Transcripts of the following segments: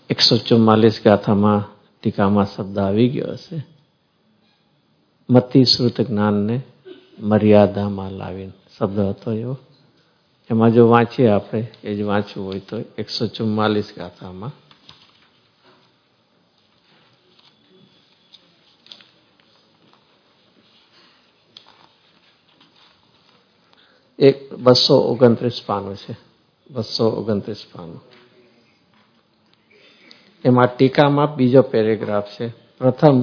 144 ગાથામાં ટીકામાં શબ્દ આવી ગયો હશે, મતિ શ્રુત જ્ઞાનને મર્યાદામાં લાવીને શબ્દ હતો એવો. એમાં જો વાંચીએ આપણે, એ જ વાંચવું હોય તો 144 ગાથામાં એક 229 પાનું છે, 229 પાનું. એમાં ટીકામાં બીજો પેરેગ્રાફ છે. પ્રથમ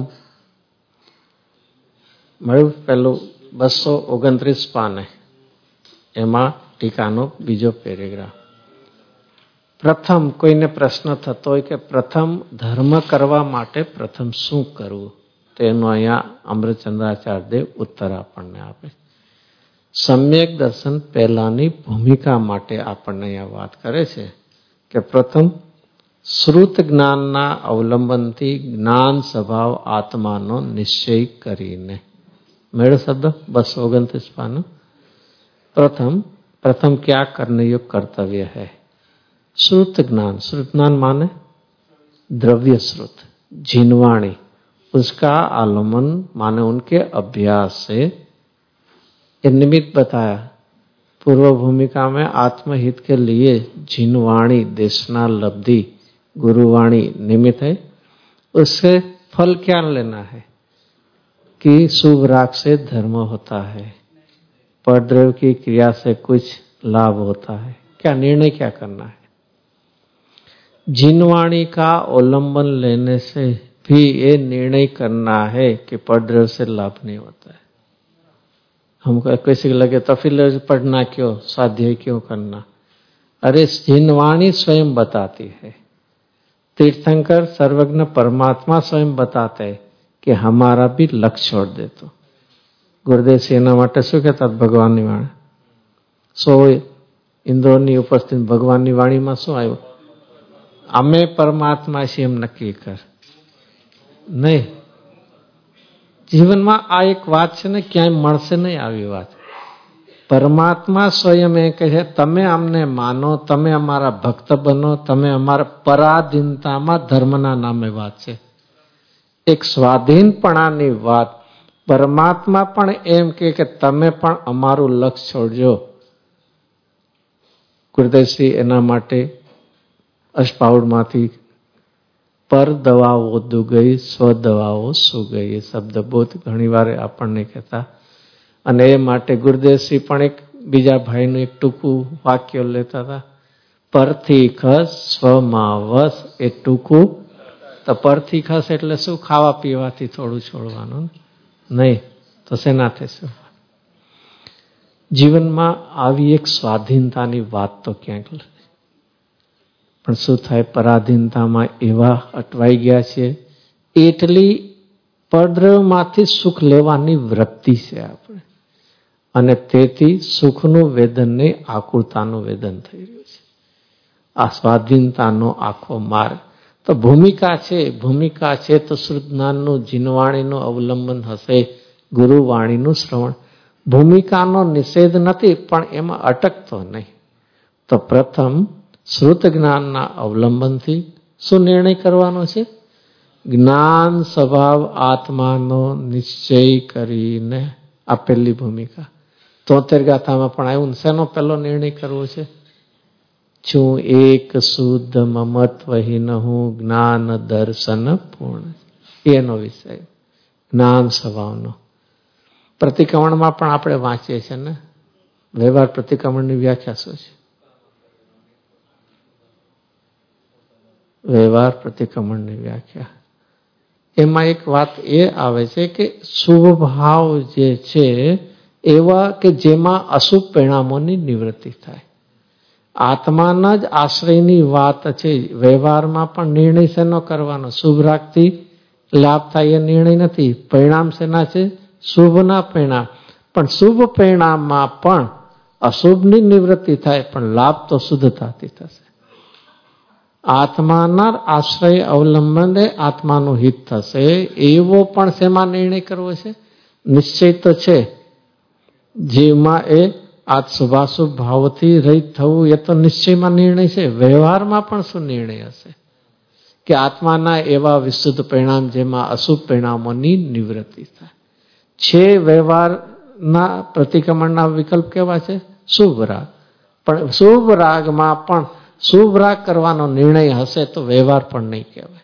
મળ્યું પેલું 229 પાને, એમાં ટીકાનો બીજો પેરેગ્રાફ. પ્રથમ કોઈને પ્રશ્ન થતો હોય કે પ્રથમ ધર્મ કરવા માટે પ્રથમ શું કરવું, તો એનો અહીંયા અમૃતચંદ્રાચાર્ય દેવ ઉત્તર આપણને આપે. સમ્યક દર્શન પહેલાની ભૂમિકા માટે આપણને અહીંયા વાત કરે છે કે પ્રથમ શ્રુત જ્ઞાનના અવલંબનથી જ્ઞાન સ્વભાવ આત્માનો નિશ્ચય કરીને. મેળો શબ્દ 229 પાનું. प्रथम क्या करने योग्य कर्तव्य है? श्रुत ज्ञान. श्रुत ज्ञान माने द्रव्य श्रुत, जिनवाणी, उसका आलम्बन माने उनके अभ्यास से. ये निमित्त बताया पूर्व भूमिका में, आत्महित के लिए जिनवाणी देशना लब्धि गुरुवाणी निमित्त है. उससे फल क्या लेना है कि शुभ राग से धर्म होता है, परद्रव्य की क्रिया से कुछ लाभ होता है. क्या निर्णय क्या करना है? जिनवाणी का अवलंबन लेने से भी ये निर्णय करना है कि परद्रव्य से लाभ नहीं होता है. हमको किसी को लगे तो फिर पढ़ना क्यों, स्वाध्याय क्यों करना? अरे जिनवाणी स्वयं बताती है, तीर्थंकर सर्वज्ञ परमात्मा स्वयं बताते हैं कि हमारा भी लक्ष्य छोड़ दे. तो गुरुदेव सेना માટે શું કહેતા ભગવાનની વાણી? 100 ઇન્દ્રોની ઉપસ્થિત ભગવાનની વાણીમાં શું આવ્યું? અમે પરમાત્મા છીએ એમ નક્કી કર. નહીં, જીવનમાં આ એક વાત છે ને, ક્યાંય મળશે નહીં આવી વાત. પરમાત્મા સ્વયં એ કહે છે તમે અમને માનો, તમે અમારા ભક્ત બનો, તમે અમારા પરાધીનતામાં ધર્મના નામે વાત છે. એક સ્વાધીનપણાની વાત. પરમાત્મા પણ એમ કે તમે પણ અમારું લક્ષ્ય છોડજો. ગુરુદેવશ્રી એના માટે અષ્ટપાઉડમાંથી પર દવાઓ દુ ગઈ, સ્વ દવાઓ સુ ગઈ, એ શબ્દ બહુ ઘણી વાર આપણને કહેતા. અને એ માટે ગુરુદેવશ્રી પણ એક બીજા ભાઈનું એક ટૂંકું વાક્ય લેતા હતા, પરથી ખસ સ્વમાં વસ. એ ટૂંકું તો પરથી ખસ એટલે શું? ખાવા પીવાથી થોડું છોડવાનું નહીં તો શેનાથી શું? જીવનમાં આવી એક સ્વાધીનતાની વાત તો ક્યાંક, પણ શું થાય, પરાધીનતામાં એવા અટવાઈ ગયા છે. એટલી પરદ્રવ્યમાંથી સુખ લેવાની વૃત્તિ છે આપણે, અને તેથી સુખનું વેદન નહીં, આકુરતાનું વેદન થઈ રહ્યું છે. આ સ્વાધીનતાનો આખો માર્ગ. તો ભૂમિકા છે તો શ્રુત જ્ઞાનનું, જીનવાણીનું અવલંબન હશે, ગુરુવાણીનું શ્રવણ. ભૂમિકાનો નિષેધ નથી, પણ એમાં અટકતો નહીં. તો પ્રથમ શ્રુત જ્ઞાનના અવલંબનથી શું નિર્ણય કરવાનો છે? જ્ઞાન સ્વભાવ આત્માનો નિશ્ચય કરીને. આ પહેલી ભૂમિકા. 73 ગાથામાં પણ આવ્યું ને, શેનો પહેલો નિર્ણય કરવો છે? છું એક શુદ્ધ મમત્વહીન હું, જ્ઞાન દર્શન પૂર્ણ. એનો વિષય જ્ઞાન સ્વભાવનો. પ્રતિક્રમણમાં પણ આપણે વાંચીએ છીએ ને, વ્યવહાર પ્રતિક્રમણની વ્યાખ્યા શું છે? વ્યવહાર પ્રતિક્રમણની વ્યાખ્યા એમાં એક વાત એ આવે છે કે શુભ ભાવ જે છે એવા કે જેમાં અશુભ પરિણામોની નિવૃત્તિ થાય. આત્માના જ આશ્રયની વાત છે. વ્યવહારમાં પણ નિર્ણય શેનો કરવાનો? શુભ રાખથી લાભ થાય એ નિર્ણય નથી. પરિણામ શેના છે? શુભના પરિણામ. પણ શુભ પરિણામમાં પણ અશુભની નિવૃત્તિ થાય, પણ લાભ તો શુદ્ધતાથી થશે. આત્માના આશ્રય અવલંબને આત્માનું હિત થશે, એવો પણ શેમાં નિર્ણય કરવો છે? નિશ્ચય તો છે જીવમાં, એ આ શુભાશુભ ભાવથી રહિત થવું એ તો નિશ્ચયમાં નિર્ણય છે. વ્યવહારમાં પણ શું નિર્ણય હશે? કે આત્માના એવા વિશુદ્ધ પરિણામ જેમાં અશુભ પરિણામોની નિવૃત્તિ થાય છે. વ્યવહારના પ્રતિક્રમણના વિકલ્પ કેવા છે? શુભ રાગ. પણ શુભ રાગમાં પણ શુભ રાગ કરવાનો નિર્ણય હશે તો વ્યવહાર પણ નહીં કહેવાય.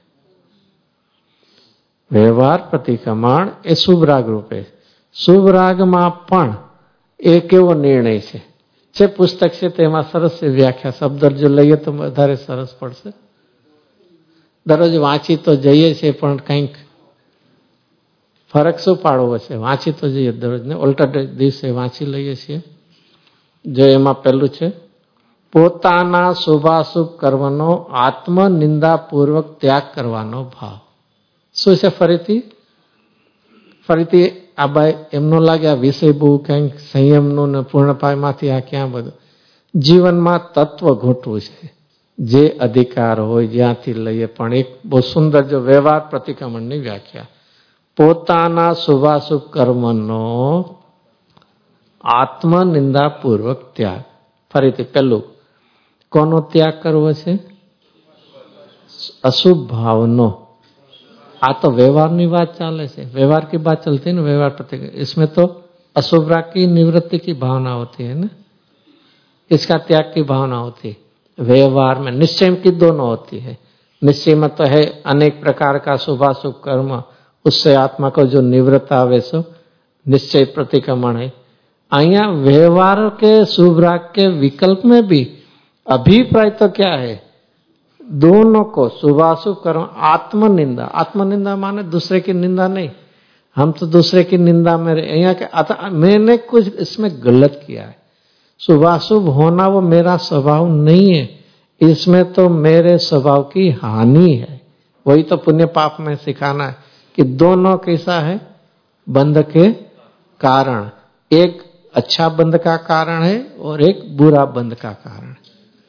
વ્યવહાર પ્રતિક્રમણ એ શુભ રાગ રૂપે. શુભ રાગમાં પણ એ કેવો નિર્ણય છે પુસ્તક છે તેમાં સરસ વ્યાખ્યા શબ્દ જો લઈએ તો વધારે સરસ પડશે. દરરોજ વાંચી તો જઈએ છીએ પણ કંઈક ફરક શું પાડવો છે? વાંચી તો જઈએ દરરોજ ને, ઓલ્ટરનેટ દિવસે વાંચી લઈએ છીએ. જો એમાં પહેલું છે પોતાના શુભાશુભ કર્મનો આત્મનિંદાપૂર્વક ત્યાગ કરવાનો ભાવ. શું છે? ફરીથી આ ભાઈ એમનો લાગે આ વિષય બહુ કંઈક સંયમનું ને પૂર્ણપાયમાંથી આ ક્યાં બધું. જીવનમાં તત્વ ઘૂંટવું છે. જે અધિકાર હોય જ્યાંથી લઈએ, પણ એક બહુ સુંદર જો વ્યવહાર પ્રતિક્રમણની વ્યાખ્યા, પોતાના શુભાશુભ કર્મનો આત્મનિંદાપૂર્વક ત્યાગ. ફરીથી પહેલું, કોનો ત્યાગ કરવો છે? અશુભ ભાવનો. आ तो व्यवहार की बात चाले से, व्यवहार की बात चलती है ना, व्यवहार प्रत्येक, इसमें तो अशुभ राग की निवृत्ति की भावना होती है ना, इसका त्याग की भावना होती है. व्यवहार में निश्चय की दोनों होती है. निश्चय में तो है अनेक प्रकार का शुभाशुभ कर्म, उससे आत्मा को जो निवृत्त आवे सो निश्चय प्रतिक्रमण है. अहिया व्यवहार के शुभ राग के विकल्प में भी अभिप्राय तो क्या है? दोनों को शुभाशुभ कर्म, आत्मनिंदा. आत्मनिंदा माने दूसरे की निंदा नहीं. हम तो दूसरे की निंदा में यहाँ के मैंने कुछ इसमें गलत किया है. शुभाशुभ होना वो मेरा स्वभाव नहीं है, इसमें तो मेरे स्वभाव की हानि है. वही तो पुण्य पाप में सिखाना है कि दोनों कैसा है? बंध के कारण. एक अच्छा बंध का कारण है और एक बुरा बंध का कारण है.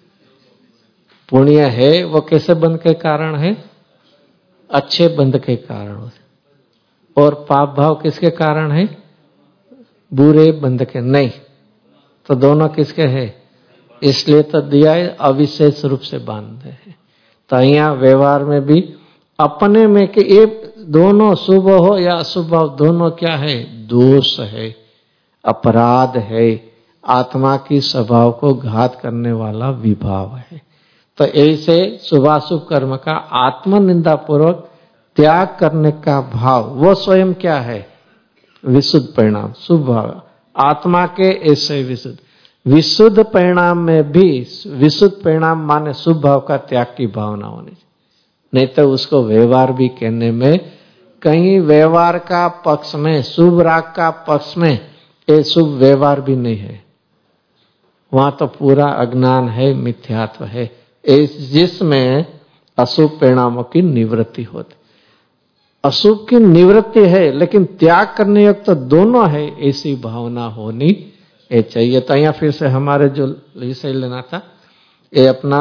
पुण्य है वो कैसे बंध के कारण है? अच्छे बंध के कारण. और पाप भाव किसके कारण है? बुरे बंध के नहीं. तो दोनों किसके है? इसलिए तो दिया है अविशेष रूप से बांधे हैं. तो यहाँ व्यवहार में भी अपने में कि ये दोनों शुभ हो या अशुभ भाव, दोनों क्या है? दोष है, अपराध है, आत्मा की स्वभाव को घात करने वाला विभाव है. तो ऐसे शुभाशुभ कर्म का आत्मनिंदा पूर्वक त्याग करने का भाव वो स्वयं क्या है? विशुद्ध परिणाम, शुभ भाव. आत्मा के ऐसे विशुद्ध विशुद्ध परिणाम में भी विशुद्ध परिणाम माने शुभ भाव का त्याग की भावना होनी चाहिए. नहीं तो उसको व्यवहार भी कहने में कहीं व्यवहार का पक्ष में, शुभ राग का पक्ष में ये शुभ व्यवहार भी नहीं है. वहां तो पूरा अज्ञान है, मिथ्यात्व है, जिसमें अशुभ परिणामों की निवृत्ति होती. अशुभ की निवृत्ति है लेकिन त्याग करने योग्य तो दोनों है, ऐसी भावना होनी ये चाहिए. तो यहाँ फिर से हमारे जो विषय लेना था ये अपना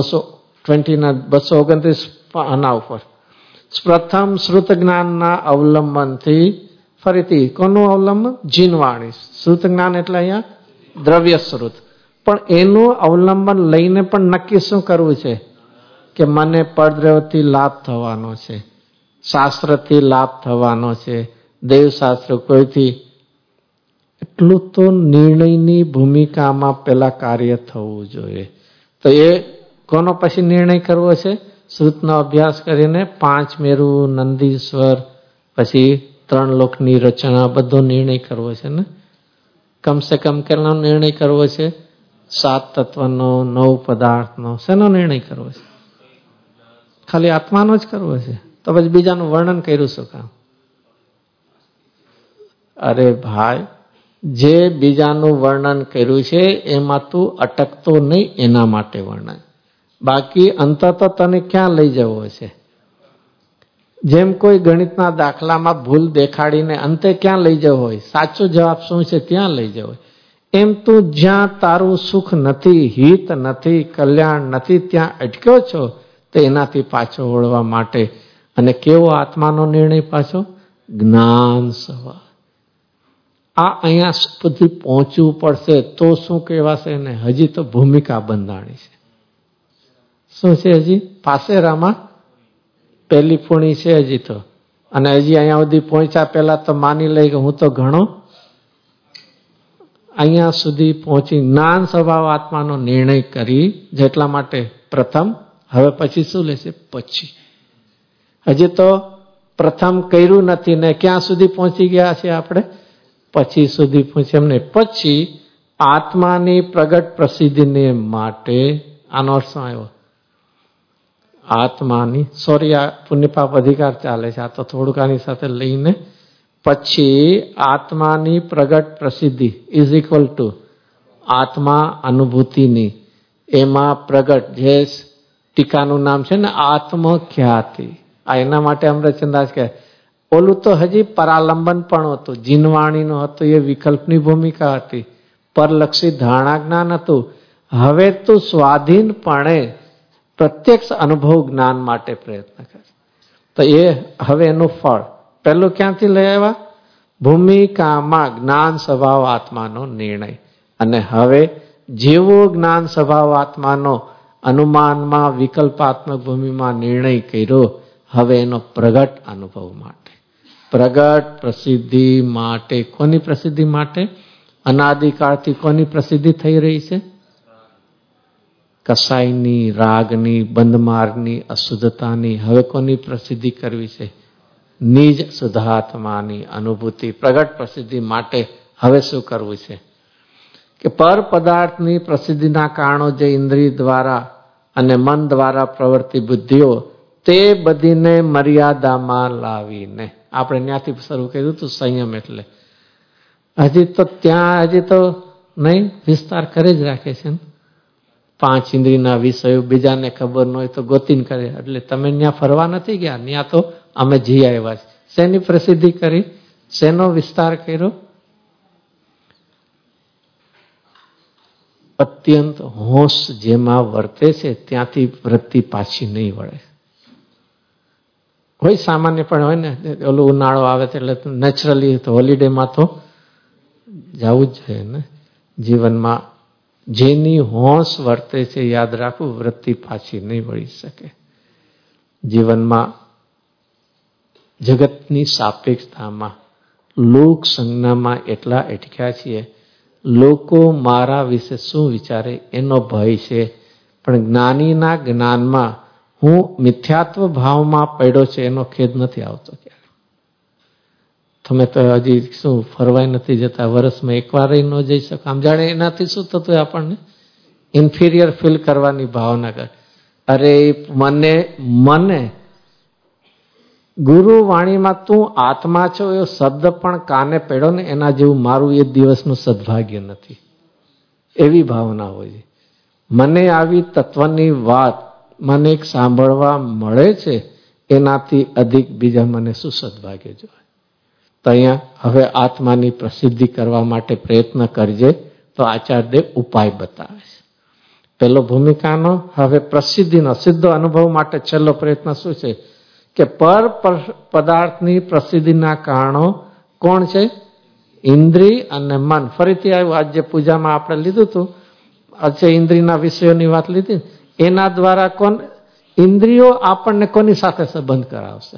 229 पाना ऊपर प्रथम श्रुत ज्ञान ना अवलंबन थी. फरीथी कोनु अवलंबन? जीनवाणी. श्रुत ज्ञान એટલે અહીંયા દ્રવ્ય શ્રુત. પણ એનું અવલંબન લઈને પણ નક્કી શું કરવું છે કે મને પરદ્રવ્યથી લાભ થવાનો છે, શાસ્ત્રથી લાભ થવાનો છે, દેવશાસ્ત્ર કોઈથી, એટલું તો નિર્ણયની ભૂમિકામાં પેલા કાર્ય થવું જોઈએ. તો એ કોનો પછી નિર્ણય કરવો છે? શ્રુતનો અભ્યાસ કરીને 5 મેરુ, નંદીશ્વર, પછી 3 લોકની રચના, બધો નિર્ણય કરવો છે ને. કમ સે કમ કેટલો નિર્ણય કરવો છે? 7 તત્વનો, 9 પદાર્થનો. શેનો નિર્ણય કરવો છે? ખાલી આત્માનો જ કરવો છે. તો પછી બીજાનું વર્ણન કર્યું શું કામ? અરે ભાઈ, જે બીજાનું વર્ણન કર્યું છે એમાં તું અટકતો નહીં, એના માટે વર્ણન. બાકી અંત તો તને ક્યાં લઈ જવો છે? જેમ કોઈ ગણિતના દાખલામાં ભૂલ દેખાડીને અંતે ક્યાં લઈ જવો હોય? સાચો જવાબ શું છે ત્યાં લઈ જવો હોય. એમ તું જ્યાં તારું સુખ નથી, હિત નથી, કલ્યાણ નથી, ત્યાં અટક્યો છો, તો એનાથી પાછો વળવા માટે. અને કેવો આત્માનો નિર્ણય પાછો? જ્ઞાન સવાર. આ અહીંયા સુધી પહોંચવું પડશે તો શું કહેવાશે ને? હજી તો ભૂમિકા બંધાણી છે. શું છે હજી? પાસેરામાં પહેલી પૂણી છે હજી તો, અને હજી અહીંયા સુધી પહોંચ્યા પહેલા તો માની લઈ કે હું તો ઘણો અહીંયા સુધી પહોંચી જ્ઞાન સ્વભાવ આત્માનો નિર્ણય કરી, જેટલા માટે પ્રથમ, હવે પછી શું લેશે? પછી. હજી તો પ્રથમ કર્યું નથી ને ક્યાં સુધી પહોંચી ગયા છે આપણે? પછી સુધી પહોંચી. એમને પછી આત્માની પ્રગટ પ્રસિદ્ધિને માટે, આનો અર્થ શું આવ્યો? આત્માની, સોરી આ પુણ્યપાપ અધિકાર ચાલે છે, આ તો થોડુંક આની સાથે લઈને, પછી આત્માની પ્રગટ પ્રસિદ્ધિ ઇઝ ઇક્વલ ટુ આત્મા અનુભૂતિની, એમાં પ્રગટ, જે ટીકાનું નામ છે ને આત્મખ્યાતિ. આ એના માટે અમૃતચંદાસ કહે, ઓલું તો હજી પરાલંબન પણ હતું, જીનવાણીનું હતું, એ વિકલ્પની ભૂમિકા હતી, પરલક્ષી ધારણા જ્ઞાન હતું. હવે તું સ્વાધીનપણે પ્રત્યક્ષ અનુભવ જ્ઞાન માટે પ્રયત્ન કર. તો એ હવે એનું ફળ પહેલું ક્યાંથી લઈ આવ્યા? ભૂમિકામાં જ્ઞાન સ્વભાવ આત્માનો નિર્ણય. અને હવે જેવો જ્ઞાન સ્વભાવ આત્માનો અનુમાનમાં વિકલ્પાત્મક ભૂમિમાં નિર્ણય કર્યો, હવે એનો પ્રગટ અનુભવ માટે, પ્રગટ પ્રસિદ્ધિ માટે. કોની પ્રસિદ્ધિ માટે? અનાદિકાળથી કોની પ્રસિદ્ધિ થઈ રહી છે? કસાઈની, રાગની, બંધમાર્ગની, અશુદ્ધતાની. હવે કોની પ્રસિદ્ધિ કરવી છે? નિજ શુદ્ધાત્માની અનુભૂતિ. પ્રગટ પ્રસિદ્ધિ માટે હવે શું કરવું છે? કે પર પદાર્થની પ્રસિદ્ધિના કારણો જે ઇન્દ્રિય દ્વારા અને મન દ્વારા પ્રવૃત્તિ બુદ્ધિઓ, તે બધીને મર્યાદામાં લાવીને, આપણે ત્યાંથી શરૂ કર્યું હતું સંયમ એટલે. હજી તો ત્યાં હજી તો નહીં, વિસ્તાર કરી જ રાખે છે ને. 5 ઇન્દ્રિયના વિષયો બીજાને ખબર ન હોય તો ગોતીને કરે. એટલે તમે ત્યાં ફરવા નથી ગયા, ત્યાં તો અમે જી આવ્યા છે. શેની પ્રસિદ્ધિ કરી? શેનો વિસ્તાર કર્યો? અત્યંત હોશ જેમાં વર્તે છે ત્યાંથી વૃત્તિ પાછી નહીં વળે. હોય સામાન્ય પણ હોય ને, ઓલું ઉનાળો આવે એટલે નેચરલી તો હોલિડેમાં તો જવું જ જોઈએ ને. જીવનમાં જેની હોશ વર્તે છે, યાદ રાખવું, વૃત્તિ પાછી નહીં વળી શકે. જીવનમાં જગતની સાપેક્ષતામાં, લોક સંજ્ઞામાં એટલા અટક્યા છીએ, લોકો મારા વિશે શું વિચારે એનો ભય છે. પણ જ્ઞાનીના જ્ઞાનમાં હું મિથ્યાત્વ ભાવમાં પડ્યો છે એનો ખેદ નથી આવતો ક્યારે. તમે તો હજી શું ફરવાય નથી જતા, વર્ષમાં એકવાર ન જઈ શકો. આમ જાણે એનાથી શું થતું આપણને? ઇન્ફિરિયર ફીલ કરવાની ભાવના કરે. અરે મને ગુરુ વાણીમાં તું આત્મા છો એવો શબ્દ પણ કાને પડ્યો ને, એના જેવું મારું એ દિવસનું સદભાગ્ય નથી, એવી ભાવના હોય. મને આવી તત્વની વાત મને એક સાંભળવા મળે છે, એનાથી અધિક બીજા મને શું સદભાગ્ય જોઈએ. તો અહીંયા હવે આત્માની પ્રસિદ્ધિ કરવા માટે પ્રયત્ન કરજે, તો આચાર્યદેવ ઉપાય બતાવે છે. પેલો ભૂમિકાનો, હવે પ્રસિદ્ધિનો સીધો અનુભવ માટે છેલ્લો પ્રયત્ન શું છે? કે પર પદાર્થની પ્રસિદ્ધિના કારણો કોણ છે? ઇન્દ્રિય અને મન. ફરીથી આવ્યું, આજ જે પૂજામાં આપણે લીધું હતું, આજે ઇન્દ્રિયના વિષયોની વાત લીધી, એના દ્વારા કોણ? ઇન્દ્રિયો આપણને કોની સાથે સંબંધ કરાવશે?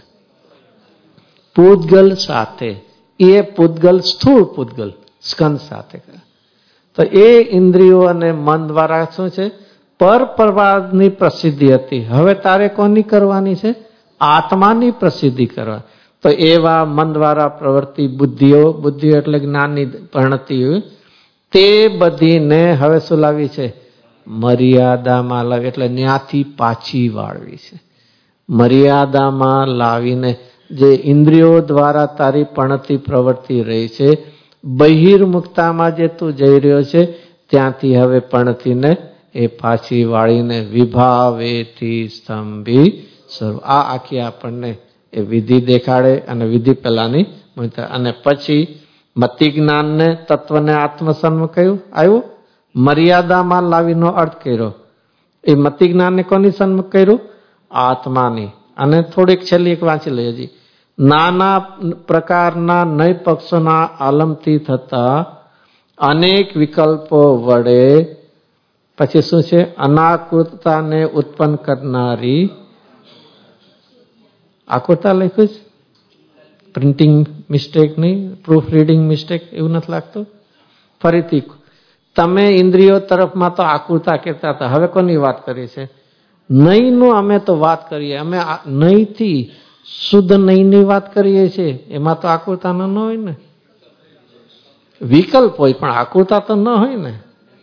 પૂતગલ સાથે. એ પૂતગલ સ્થૂળ પૂતગલ સ્કંદ સાથે. તો એ ઇન્દ્રિયો અને મન દ્વારા શું છે? પર પદાર્થની પ્રસિદ્ધિ હતી. હવે તારે કોની કરવાની છે? આત્માની પ્રસિદ્ધિ કરવા. તો એવા મન દ્વારા પ્રવૃત્તિ બુદ્ધિઓ એટલે જ્ઞાનની પરિણતિઓ, તે બધીને હવે શું લાવી છે? મર્યાદામાં લાવી. એટલે ન્યાથી પાછી વાળવી છે. મર્યાદામાં લાવીને જે ઇન્દ્રિયો દ્વારા તારી પણતી પ્રવૃત્તિ રહી છે, બહિર્મુક્તામાં જે તું જઈ રહ્યો છે, ત્યાંથી હવે પણતીને એ પાછી વાળીને વિભાવેથી સ્તંભી સર્વ. આ આખી આપણને એ વિધિ દેખાડે. અને વિધિ પેલાની, અને પછી મતિ જ્ઞાનને, તત્વને આત્મસન્મુખ કયું આવ્યું? મર્યાદામાં લાવીનો અર્થ કર્યો. એ મતિ જ્ઞાનને કોની સન્મુખ કર્યું? આત્માની. અને થોડીક છેલ્લી એક વાંચી લઈએ હજી. નાના પ્રકારના નય પક્ષોના આલમથી થતા અનેક વિકલ્પો વડે પછી શું છે? અનાકૃતતાને ઉત્પન્ન કરનારી આકુરતા લખ્યું છે? પ્રિન્ટિંગ મિસ્ટેક નહીં, પ્રૂફ રીડિંગ મિસ્ટેક એવું નથી લાગતું? ફરીથી તમે ઇન્દ્રિયો તરફમાં તો આકુરતા કહેતા હતા, હવે કોની વાત કરી છે? નહીંનું અમે તો વાત કરીએ, અમે નહીંથી શુદ્ધ નહીંની વાત કરીએ છીએ, એમાં તો આકુરતા ન હોય ને. વિકલ્પ હોય પણ આકુરતા તો ન હોય ને.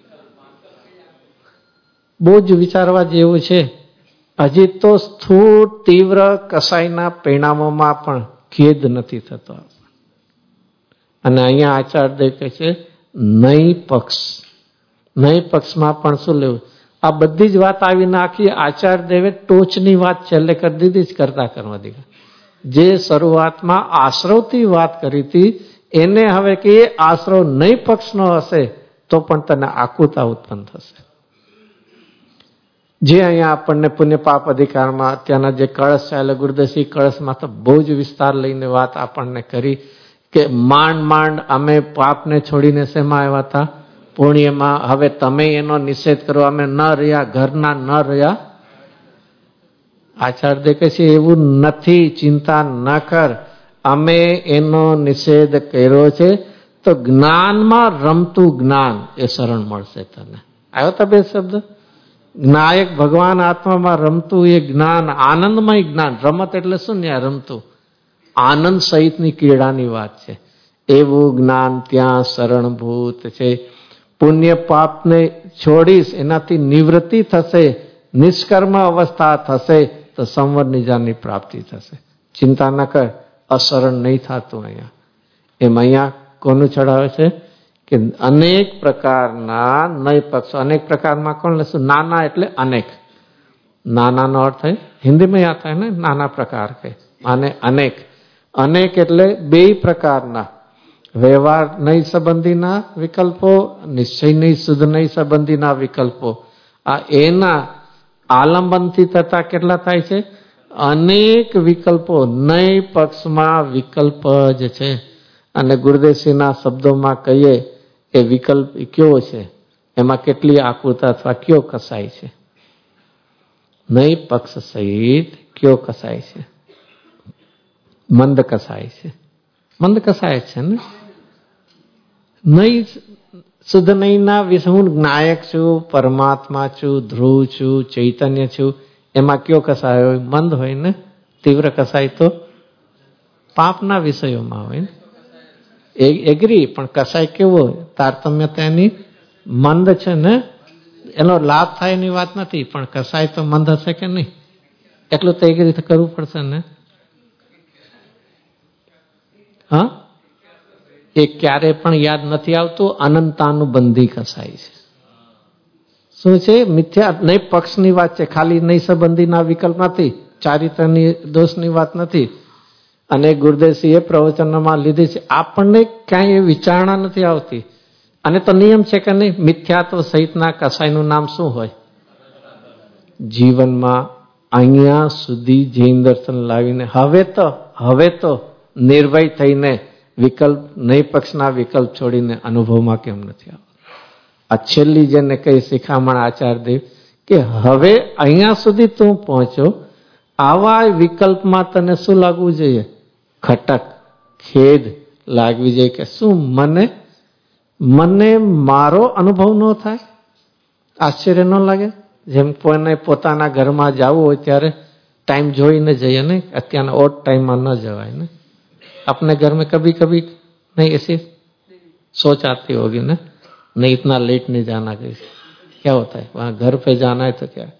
બહુ જ વિચારવા જેવું છે. હજી તો સ્થૂળ તીવ્ર કસાયના પરિણામોમાં પણ ખેદ નથી થતો. અને અહીંયા આચાર્ય કહે છે નહીં પક્ષ. નહીં પક્ષમાં પણ શું લેવું? આ બધી જ વાત આવી નાખી. આચાર્ય દેવે ટોચની વાત છેલ્લે કરી દીધી જ કરતા કરવા દીધા. જે શરૂઆતમાં આશ્રવથી વાત કરી હતી એને હવે કે આશ્રવ નહીં પક્ષનો હશે તો પણ તને આકુરતા ઉત્પન્ન થશે. જે અહીંયા આપણને પુણ્ય પાપ અધિકારમાં અત્યારના જે કળશ ચાલે ગુરુદેવસિંહ કળશમાં તો બહુ જ વિસ્તાર લઈને વાત આપણને કરી કે માંડ માંડ અમે પાપને છોડીને શેમાં આવ્યા હતા? પુણ્યમાં. હવે તમે એનો નિષેધ કરો, અમે ન રહ્યા, ઘરના ન રહ્યા. આચાર્ય કહે છે એવું નથી, ચિંતા ન કર, અમે એનો નિષેધ કર્યો છે તો જ્ઞાનમાં રમતું જ્ઞાન એ શરણ મળશે તને. આવ્યો હતા બે શબ્દ? જ્ઞાયક ભગવાન આત્મામાં રમતું એ જ્ઞાન, આનંદમય જ્ઞાન. રમત એટલે શું? ને રમતું આનંદ સહિતની ક્રીડાની વાત છે. એવું જ્ઞાન ત્યાં શરણભૂત છે. પુણ્ય પાપને છોડીશ, એનાથી નિવૃત્તિ થશે, નિષ્કર્મ અવસ્થા થશે તો સંવર નિજાની પ્રાપ્તિ થશે. ચિંતા ન કર, અશરણ નહીં થતું. અહીંયા એમ અહીંયા કોનું ચડાવે છે કે અનેક પ્રકારના નય પક્ષો. અનેક પ્રકારમાં કોણ લેશું? નાના એટલે અનેક. નાનાનો અર્થ है हिंदी में आता है ना, नाना प्रकार के, माने अनेक. अनेक એટલે બે પ્રકારના વ્યવહાર નહીં સંબંધીના વિકલ્પો, નિશ્ચય નહીં શુદ્ધ નહીં સંબંધીના વિકલ્પો. આ એના આલંબનથી થતા કેટલા થાય છે? અનેક વિકલ્પો. નય પક્ષમાં વિકલ્પ જ છે. અને ગુરુદેવસિંહના શબ્દોમાં કહીએ એ વિકલ્પ કયો છે, એમાં કેટલી આકુરતા અથવા કયો કસાય છે? નય પક્ષ સહિત કયો કસાય છે? મંદ કસાય છે. મંદ કસાય છે ને. નહીં શુદ્ધ નહીંના વિશે હું જ્ઞાયક છું, પરમાત્મા છું, ધ્રુવ છું, ચૈતન્ય છું, એમાં કયો કસાય હોય? મંદ હોય ને. તીવ્ર કસાય તો પાપના વિષયોમાં હોય ને. એગ્રી, પણ કસાય કેવો હોય? તારતમ્ય તેની મંદ છે ને. એનો લાભ થાય એની વાત નથી, પણ કસાય તો મંદ હશે કે નહીં? એટલું તો એગ્રી કરવું પડશે ને. હા, એ ક્યારે પણ યાદ નથી આવતું. અનંતાનુબંધી કસાય છે. શું છે? મિથ્યા નહીં પક્ષની વાત છે, ખાલી નહીં સંબંધીના વિકલ્પ નથી, ચારિત્રની દોષની વાત નથી. અને ગુરુદેવસિંહે પ્રવચનમાં લીધી છે. આપણને ક્યાંય વિચારણા નથી આવતી. અને તો નિયમ છે કે નહીં, મિથ્યાત્વ સહિતના કસાયનું નામ શું હોય? જીવનમાં અહીંયા સુધી જૈન દર્શન લાવીને હવે તો નિર્ભય થઈને વિકલ્પ નહીં પક્ષના વિકલ્પ છોડીને અનુભવમાં કેમ નથી આવતો? આ છેલ્લી જેને કઈ શિખામણ આચાર્યદેવ કે હવે અહીંયા સુધી તું પહોંચ્યો, આવા વિકલ્પમાં તને શું લાગવું જોઈએ? ખટક, ખેદ લાગવી જોઈએ કે શું મને મારો અનુભવ ન થાય? આશ્ચર્ય ન લાગે? જેમ કોઈને પોતાના ઘરમાં જવું હોય ત્યારે टाइम જોઈને જઈએ ને. અત્યારના ઓડ ટાઈમમાં ન જવાય ને. अपने घर में कभी कभी नहीं ऐसी सोच आती होगी ना, नहीं इतना लेट नहीं जाना. क्या होता है वहां घर पे जाना है तो क्या?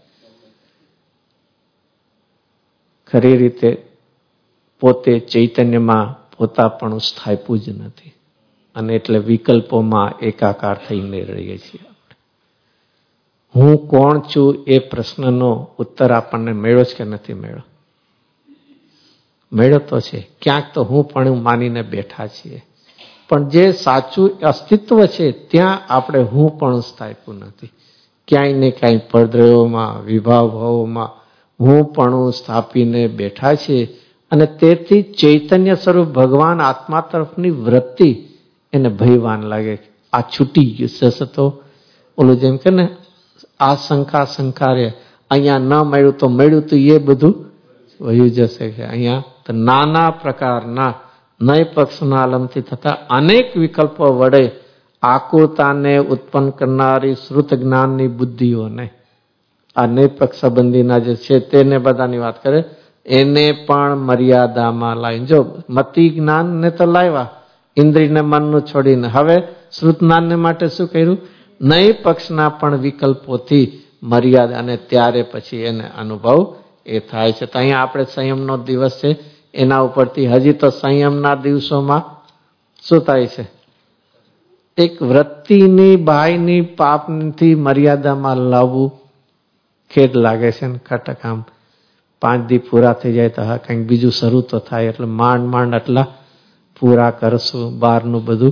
ખરી રીતે પોતે ચૈતન્યમાં પોતાપણું સ્થાપ્યું જ નથી. અને એટલે વિકલ્પોમાં એકાકાર થઈને રહીએ છીએ. હું કોણ છું એ પ્રશ્નનો ઉત્તર આપણને મેળ્યો છે કે નથી મેળ્યો? મેળ્યો તો છે. ક્યાંક તો હું પણ માનીને બેઠા છીએ, પણ જે સાચું અસ્તિત્વ છે ત્યાં આપણે હું પણ સ્થાપ્યું નથી. ક્યાંય ને ક્યાંય પડદ્રયોમાં, વિભાવોમાં હું પણ સ્થાપીને બેઠા છીએ. અને તેથી ચૈતન્ય સ્વરૂપ ભગવાન આત્મા તરફની વૃત્તિ એને ભયવાન લાગે. આ છૂટી ગયું છે તો ઓલું જેમ કે ને આ શંકા સંકારે અહીંયા ન મળ્યું તો મળ્યું તો એ બધું વયું જશે કે અહીંયા નાના પ્રકારના નય પક્ષના આલમથી થતા અનેક વિકલ્પો વડે આકુરતાને ઉત્પન્ન કરનારી શ્રુત જ્ઞાનની બુદ્ધિઓને આ નૈપક્ષ સંબંધીના જે છે તેને બધાની વાત કરે, એને પણ મર્યાદામાં લાવી. જો મતિ જ્ઞાનને તો લાવ્યા ઇન્દ્રિયને મનનું છોડીને, હવે શ્રુત જ્ઞાનને માટે શું કર્યું? નય પક્ષના પણ વિકલ્પોથી મર્યાદા, અને ત્યારે પછી એને અનુભવ એ થાય છે. તો અહીંયા આપણે સંયમનો દિવસ છે, એના ઉપરથી હજી તો સંયમના દિવસોમાં શું થાય છે? એક વૃત્તિની બાયની પાપથી મર્યાદામાં લાવવું ખેદ લાગે છે ને ખટક. આમ 5 દી પૂરા થઈ જાય તો હા કંઈક બીજું શરૂ તો થાય, એટલે માંડ આટલા પૂરા કરશું. બહારનું બધું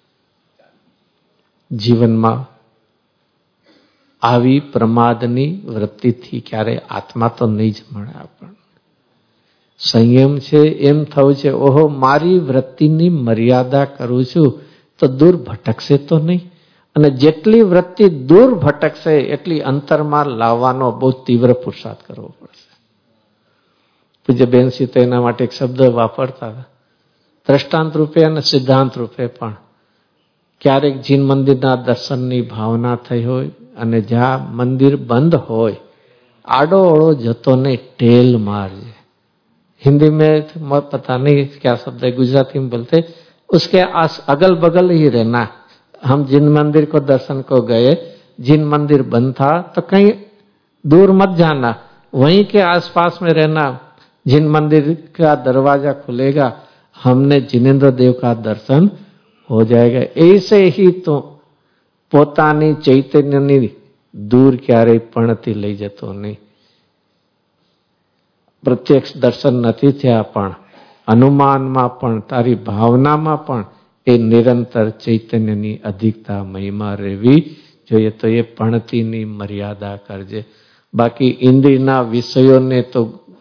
જીવનમાં આવી પ્રમાદની વૃત્તિથી ક્યારે આત્મા તો નહીં જ મળે આપણને. સંયમ છે એમ થવું છે, ઓહો મારી વૃત્તિની મર્યાદા કરું છું તો દૂર ભટકશે તો નહીં. અને જેટલી વૃત્તિ દૂર ભટકશે એટલી અંતરમાં લાવવાનો બહુ તીવ્ર પુરુષાર્થ કરવો પડશે. પૂજ્ય બેનસી તો એના માટે એક શબ્દ વાપરતા હતા, દ્રષ્ટાંત રૂપે અને સિદ્ધાંત રૂપે પણ. ક્યારેક જીન મંદિરના દર્શનની ભાવના થઈ હોય અને જ્યાં મંદિર બંધ હોય આડો અળો જતો નહીં, ટેલ મારજે. हिंदी में पता नहीं क्या शब्द है, गुजराती में बोलते, उसके अगल बगल ही रहना. हम जिन मंदिर को दर्शन को गए, जिन मंदिर बंद था तो कहीं दूर मत जाना, वहीं के आसपास में रहना. जिन मंदिर का दरवाजा खुलेगा हमने जिनेन्द्र देव का दर्शन हो जाएगा. ऐसे ही तो પોતાની ચૈતન્યની દૂર ક્યારેય પણથી લઈ જતો નહીં. પ્રત્યક્ષ દર્શન નથી થયા પણ અનુમાનમાં પણ તારી ભાવનામાં પણ એ નિરંતર ચૈતન્યની અધિકતા મહિમા રહેવી જોઈએ. તો એ પણતીની મર્યાદા કરજે. બાકી ઇન્દ્રિયના વિષયોને તો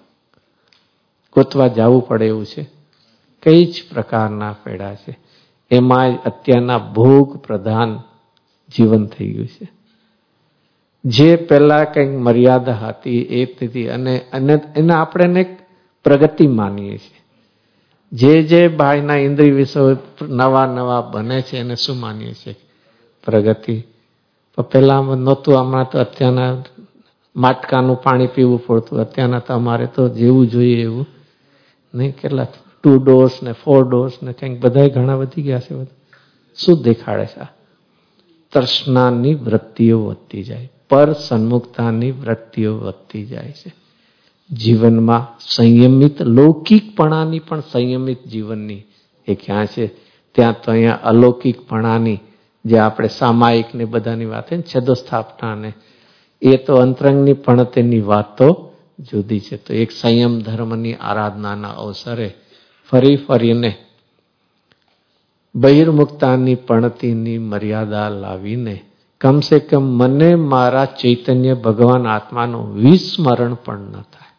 ગોતવા જવું પડે એવું છે. કઈ જ પ્રકારના પેડા છે, એમાં અત્યારના ભોગ પ્રધાન જીવન થઈ ગયું છે. જે પહેલા કંઈક મર્યાદા હતી એ સ્થિતિ, અને એને આપણે પ્રગતિ માનીએ છીએ. જે બાયના ઇન્દ્રિય વિષયો નવા બને છે એને શું માનીએ છીએ? પ્રગતિ. પહેલા નહોતું, હમણાં તો અત્યારના માટકાનું પાણી પીવું પડતું, અત્યારના તો અમારે તો જેવું જોઈએ એવું નહીં. કેટલા 2 ડોઝ ને 4 ડોઝ ને કંઈક બધા ઘણા વધી ગયા છે. શું દેખાડે છે? તૃષ્ણાની વૃત્તિઓ વધતી જાય, પર સન્મુખતાની વૃત્તિઓ વધતી જાય છે. જીવનમાં સંયમિત લૌકિકપણાની પણ સંયમિત જીવનની એ ક્યાં છે? ત્યાં તો અહીંયા અલૌકિકપણાની જે આપણે સામાયિક ને બધાની વાત છે, છેદોસ્થાપના ને એ તો અંતરંગની પણ તેની વાત તો જુદી છે. તો એક સંયમ ધર્મની આરાધનાના અવસરે ફરીને બહિર્મુક્તાની પણતીની મર્યાદા લાવીને કમસે કમ મને મારા ચૈતન્ય ભગવાન આત્માનું વિસ્મરણ પણ ન થાય.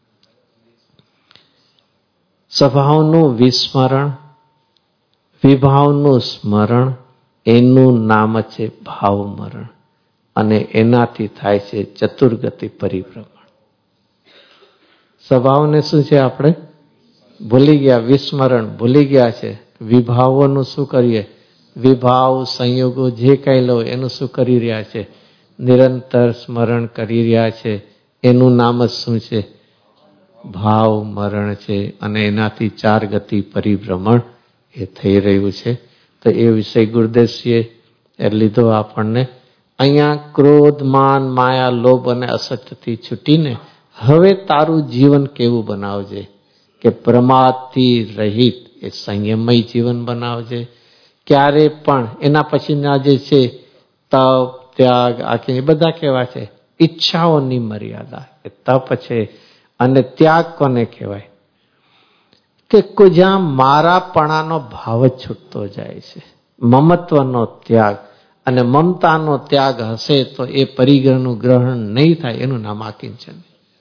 સ્વભાવનું વિસ્મરણ, વિભાવનું સ્મરણ, એનું નામ છે ભાવમરણ, અને એનાથી થાય છે ચતુર્ગતિ પરિભ્રમણ. સ્વભાવને શું છે આપણે ભૂલી ગયા, વિસ્મરણ ભૂલી ગયા છે. વિભાવોનું શું કરીએ? વિભાવ સંયોગો જે કઈ લો એનું શું કરી રહ્યા છે? નિરંતર સ્મરણ કરી રહ્યા છે. એનું નામ જ શું છે? ભાવ મરણ છે. અને એનાથી 4 ગતિ પરિભ્રમણ એ થઈ રહ્યું છે. તો એ વિષય ગુરુદેવજીએ લીધો આપણને. અહીંયા ક્રોધ, માન, માયા, લોભ અને અસત્યથી છૂટીને હવે તારું જીવન કેવું બનાવજે કે પ્રમાદથી રહિત એ સંયમય જીવન બનાવજે. ક્યારે પણ એના પછીના જે છે તપ, ત્યાગ, આખી એ બધા કેવા છે? ઈચ્છાઓની મર્યાદા એ તપ છે. અને ત્યાગ કોને કહેવાય? કે કોઈ જ્યાં મારાપણાનો ભાવ જ છૂટતો જાય છે, મમત્વનો ત્યાગ. અને મમતાનો ત્યાગ હશે તો એ પરિગ્રહનું ગ્રહણ નહીં થાય, એનું નામ આકિંચન.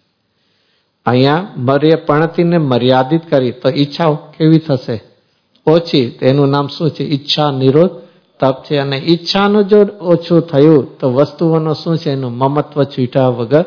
અહીંયા પણતીને મર્યાદિત કરી તો ઈચ્છાઓ કેવી થશે? ઓછી. એનું નામ શું છે? ઈચ્છા નિરોધ તપ છે. અને ઈચ્છાનું જો ઓછું થયું તો વસ્તુઓનો શું છે? એનું મમત્વ છૂટ્યા વગર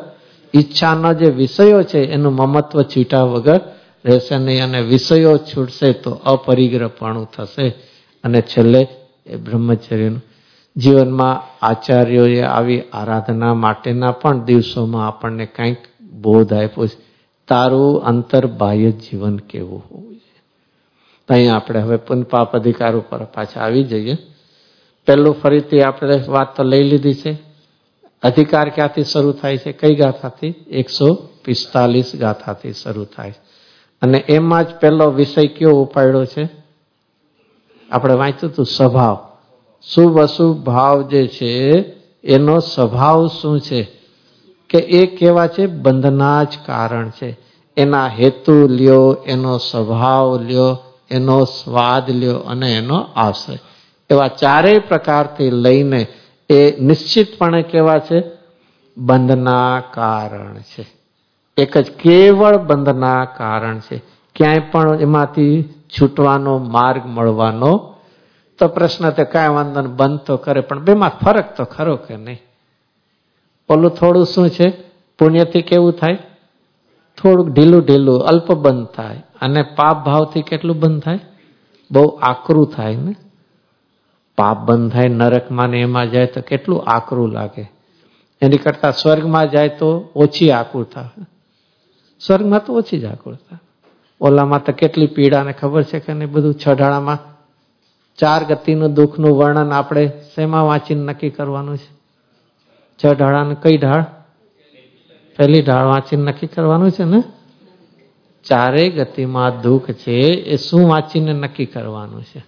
ઈચ્છાના જે વિષયો છે એનું મમત્વ છૂટા વગર રહેશે નહીં, અને વિષયો છૂટશે તો અપરિગ્રહપણું થશે, અને છેલ્લે એ બ્રહ્મચર્યનું જીવનમાં આચાર્યોએ આવી આરાધના માટેના પણ દિવસોમાં આપણને કંઈક બોધ આપ્યો છે. તારું અંતર બાહ્ય જીવન કેવું હોવું જોઈએ. અહીંયા આપણે હવે પુનપાપ અધિકાર ઉપર પાછા આવી જઈએ. પહેલું ફરીથી આપણે વાત તો લઈ લીધી છે. અધિકાર ક્યાંથી શરૂ થાય છે? કઈ ગાથાથી? 145 ગાથાથી શરૂ થાય છે. અને એમાં જ પહેલો વિષય કયો ઉપાડ્યો છે? આપણે વાંચ્યું હતું સ્વભાવ. શુભ અશુભ ભાવ જે છે એનો સ્વભાવ શું છે? કે એ કેવા છે? બંધના જ કારણ છે. એના હેતુ લ્યો, એનો સ્વભાવ લ્યો, એનો સ્વાદ લ્યો અને એનો આશ્રય, એવા ચારેય પ્રકારથી લઈને એ નિશ્ચિતપણે કેવા છે? બંધના કારણ છે. એક જ કેવળ બંધના કારણ છે. ક્યાંય પણ એમાંથી છૂટવાનો માર્ગ મળવાનો તો પ્રશ્ન તે કાંઈ વાંધો નહીં, બંધ તો કરે, પણ બેમાં ફરક તો ખરો કે નહીં? ઓલું થોડું શું છે? પુણ્યથી કેવું થાય? થોડુંક ઢીલું ઢીલું અલ્પ બંધ થાય, અને પાપ ભાવથી કેટલું બંધ થાય? બહુ આકરું થાય ને. પાપ બંધ થાય નરકમાં ને એમાં જાય તો કેટલું આકરું લાગે. એની કરતા સ્વર્ગમાં જાય તો ઓછી આકુરતા. સ્વર્ગમાં તો ઓછી જ આકુરતા. ઓલામાં તો કેટલી પીડા ને ખબર છે કે નહીં? બધું છઢાણામાં 4 ગતિનું દુઃખનું વર્ણન આપણે શેમાં વાંચીને નક્કી કરવાનું છે? છઢાણાની કઈ ઢાળ? પહેલી ઢાળ વાંચીને નક્કી કરવાનું છે ને. 4 ગતિમાં દુઃખ છે એ શું વાંચીને નક્કી કરવાનું છે?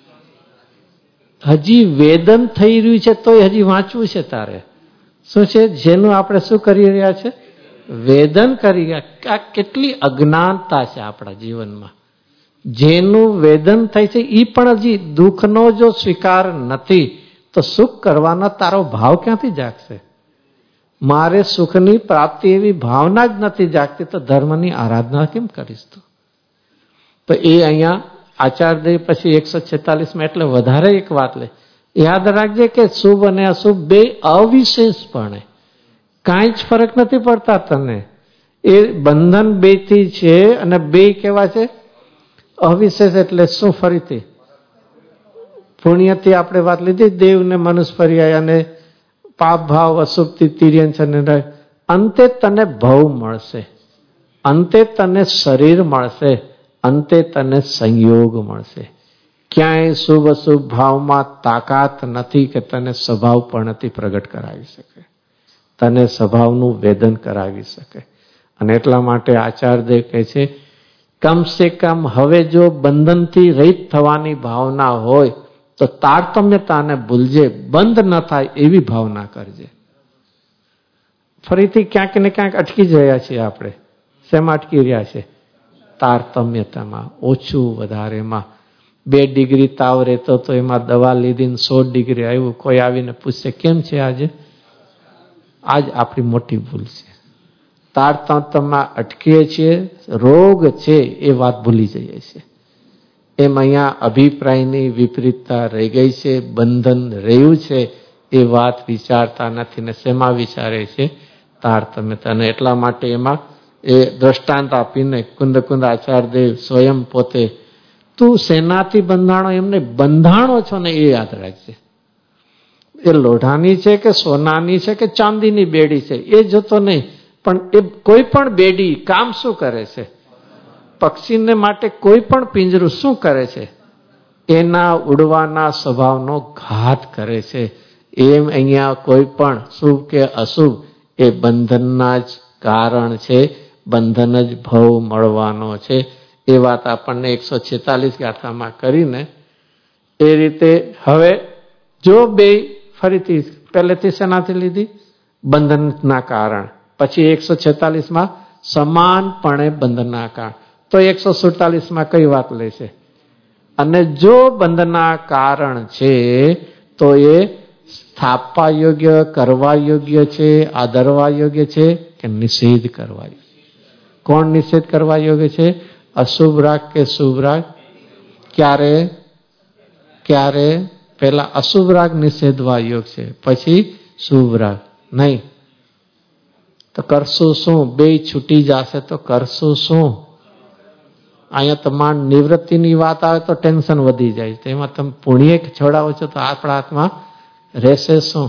હજી વેદન થઈ રહ્યું છે તોય હજી વાંચવું છે તારે. શું છે? જેનું આપણે શું કરી રહ્યા છે? વેદન કરી રહ્યા. આ કેટલી અજ્ઞાનતા છે આપણા જીવનમાં. જેનું વેદન થાય છે એ પણ હજી દુઃખનો જો સ્વીકાર નથી તો સુખ કરવાનો તારો ભાવ ક્યાંથી જાગશે? મારે સુખની પ્રાપ્તિ એવી ભાવના જ નથી જાગતી તો ધર્મની આરાધના કેમ કરીશ તું? તો એ અહીંયા આચાર્ય પછી 146 એટલે વધારે એક વાત લે. યાદ રાખજે કે શુભ અને અશુભ બે અવિશેષપણે કાંઈ જ ફરક નથી પડતા તને. એ બંધન બેથી છે અને બે કેવા છે? અવિશેષ. એટલે શું? ફરીથી પુણ્યથી આપણે વાત લીધી, દેવ ને મનુષ્ય પર્યાય, અને પાપ ભાવ અશુભથી તિર્યંછન. અંતે તને ભવ મળશે, અંતે તને શરીર મળશે, અંતે તને સંયોગ મળશે. ક્યાંય શુભ અશુભ ભાવમાં તાકાત નથી કે તને સ્વભાવ પણ નથી પ્રગટ કરાવી શકે, તને સ્વભાવનું વેદન કરાવી શકે. અને એટલા માટે આચાર્ય કહે છે કમસે કમ હવે જો બંધનથી રહિત થવાની ભાવના હોય તો તારતમ્યતાને ભૂલજે, બંધ ન થાય એવી ભાવના કરજે. ફરીથી ક્યાંક ને ક્યાંક અટકી જ રહ્યા છીએ આપણે. શેમાં અટકી રહ્યા છે? તારતમ્યતામાં, ઓછું વધારેમાં. 2 ડિગ્રી તાવ રહેતો તો એમાં દવા લીધી 100 ડિગ્રી આવ્યું. કોઈ આવીને પૂછશે કેમ છે આજે? આજ આપણી મોટી ભૂલ છે. તારતમ્યમાં અટકીએ છીએ, રોગ છે એ વાત ભૂલી જઈએ છીએ. એમ અહીંયા અભિપ્રાયની વિપરીતતા રહી ગઈ છે, બંધન રહ્યું છે એ વાત વિચારતા નથી ને શેમાં વિચારે છે? તારતમ્યતા. અને એટલા માટે એમાં એ દ્રષ્ટાંત આપીને કુંદ આચાર્યદેવ સ્વયં પોતે તું શેનાથી બંધાણો એમને બંધાણો છો ને એ યાદ રાખજે. એ લોઢાની છે કે સોનાની છે કે ચાંદીની બેડી છે એ જોતો નહીં, પણ એ કોઈ પણ બેડી કામ શું કરે છે? પક્ષીને માટે કોઈ પણ પિંજરું શું કરે છે? એના ઉડવાના સ્વભાવનો ઘાત કરે છે. એમ અહીંયા કોઈ પણ શુભ કે અશુભ એ બંધનના જ કારણ છે, બંધન જ ભવ મળવાનો છે. એ વાત આપણને 146 ગાથામાં કરીને એ રીતે હવે જો બે ફરીથી પહેલેથી શેનાથી લીધી? બંધનના કારણ. પછી 146માં સમાનપણે બંધનના કારણ. તો 147માં કઈ વાત લેશે? અને જો બંધનના કારણ છે તો એ સ્થાપવા યોગ્ય, કરવા યોગ્ય છે, આદરવા યોગ્ય છે કે નિષેધ કરવા યોગ્ય? કોણ નિષેધ કરવા યોગ્ય છે? અશુભ રાગ કે શુભ રાગ? ક્યારે પહેલા અશુભ રાગ નિષેધવા યોગ્ય છે, પછી શુભ રાગ નહીં. તો કરશું શું? બે છૂટી જશે તો કરશું શું? અહીંયા તમામ નિવૃત્તિની વાત આવે તો ટેન્શન વધી જાય. તેમાં તમે પુણ્ય છોડાવો છો તો આપણા હાથમાં રહેશે શું?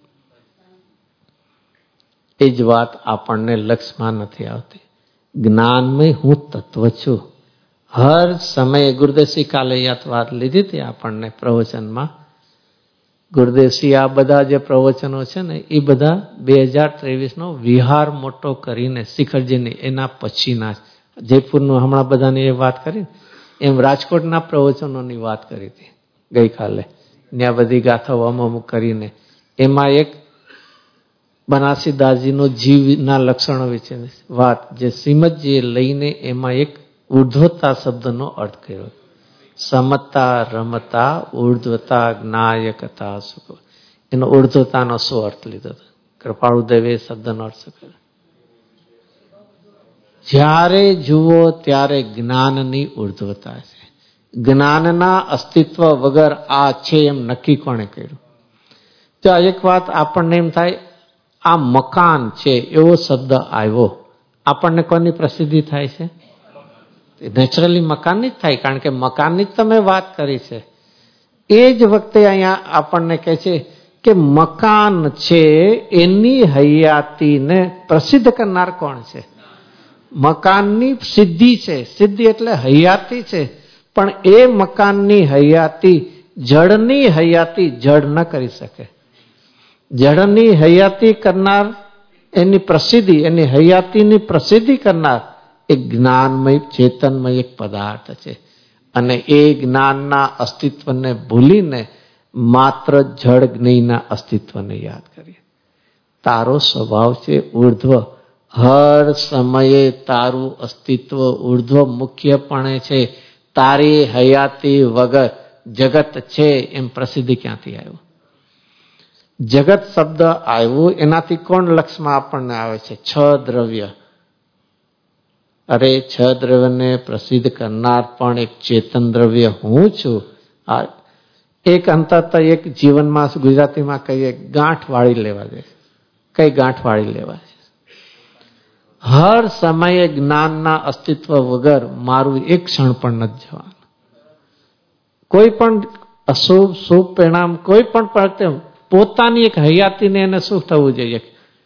એ જ વાત આપણને લક્ષમાં નથી આવતી. જ્ઞાનમય હું તત્વ છું. હર સમયે ગુરુદેવશ્રી કાલે યાદ વાત લીધી હતી આપણને પ્રવચનમાં. ગુરુદેવશ્રી આ બધા જે પ્રવચનો છે ને એ બધા 2023 વિહાર મોટો કરીને શિખરજીની એના પછીના, જયપુરનું હમણાં બધાની એ વાત કરી એમ રાજકોટના પ્રવચનોની વાત કરી હતી ગઈકાલે. ત્યાં બધી ગાથાઓ અમુક કરીને એમાં એક બનારસીદાસજીનો જીવના લક્ષણો વિશે વાત જે શ્રીમદજીએ લઈને એમાં એક ઉર્ધ્વતા શબ્દનો અર્થ કર્યો. સમતા રમતા ઉર્ધ્વતા જ્ઞાયકતા સુખ. એનો ઉર્ધ્વતાનો શું અર્થ લીધો હતો? કૃપાળુદેવે શબ્દનો અર્થ કર્યો. જ્યારે જુઓ ત્યારે જ્ઞાનની ઉર્ધ્વતા છે. જ્ઞાનના અસ્તિત્વ વગર આ છે એમ નક્કી કોણે કર્યું? તો એક વાત આપણને એમ થાય, આ મકાન છે એવો શબ્દ આવ્યો, આપણને કોની પ્રસિદ્ધિ થાય છે? નેચરલી મકાનની જ થાય, કારણ કે મકાનની જ તમે વાત કરી છે. એ જ વખતે અહીંયા આપણને કહે છે કે મકાન છે એની હયાતીને પ્રસિદ્ધ કરનાર કોણ છે? મકાનની સિદ્ધિ છે. સિદ્ધિ એટલે હયાતી છે. પણ એ મકાનની હયાતી જળની હયાતી જળ ન કરી શકે. જળની હયાતી કરનાર, એની પ્રસિદ્ધિ, એની હયાતીની પ્રસિદ્ધિ કરનાર એ જ્ઞાનમય ચેતનમય એક પદાર્થ છે. અને એ જ્ઞાનના અસ્તિત્વને ભૂલીને માત્ર જળ જ્ઞેયના અસ્તિત્વને યાદ કરીએ. તારો સ્વભાવ છે ઉર્ધ્વ. હર સમયે તારું અસ્તિત્વ ઉર્ધ્વ મુખ્યપણે છે. તારી હયાતી વગર જગત છે એમ પ્રસિદ્ધિ ક્યાંથી આવ્યું? જગત શબ્દ આવ્યું એનાથી કોણ લક્ષમાં આપણને આવે છે? છ દ્રવ્ય. અરે છ દ્રવ્યને પ્રસિદ્ધ કરનાર પણ એક ચેતન દ્રવ્ય હું છું. આ એક અંતત એક જીવનમાં ગુજરાતીમાં કહીએ ગાંઠ વાળી લેવા દે. કઈ ગાંઠ વાળી લેવા છે? હર સમયે જ્ઞાનના અસ્તિત્વ વગર મારું એક ક્ષણ પણ નથી જવાનું. કોઈ પણ અશુભ શુભ પરિણામ કોઈ પણ પોતાની એક હયાતીને એને શું થવું જોઈએ?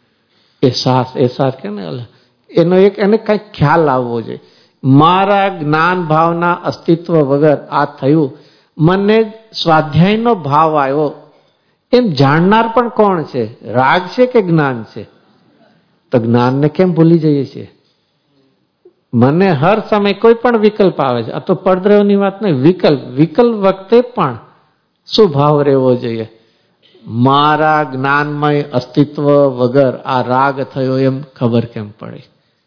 એસાસ કે ને એનો એક એને કઈ ખ્યાલ આવવો જોઈએ. મારા જ્ઞાન ભાવના અસ્તિત્વ વગર આ થયું. મને સ્વાધ્યાયનો ભાવ આવ્યો એમ જાણનાર પણ કોણ છે? રાગ છે કે જ્ઞાન છે? તો જ્ઞાનને કેમ ભૂલી જઈએ છીએ? મને હર સમય કોઈ પણ વિકલ્પ આવે છે. આ તો પડદ્રવની વાત નહીં. વિકલ્પ વખતે પણ શું ભાવ રહેવો જોઈએ? મારા જ્ઞાનમય અસ્તિત્વ વગર આ રાગ થયો એમ ખબર કેમ પડે?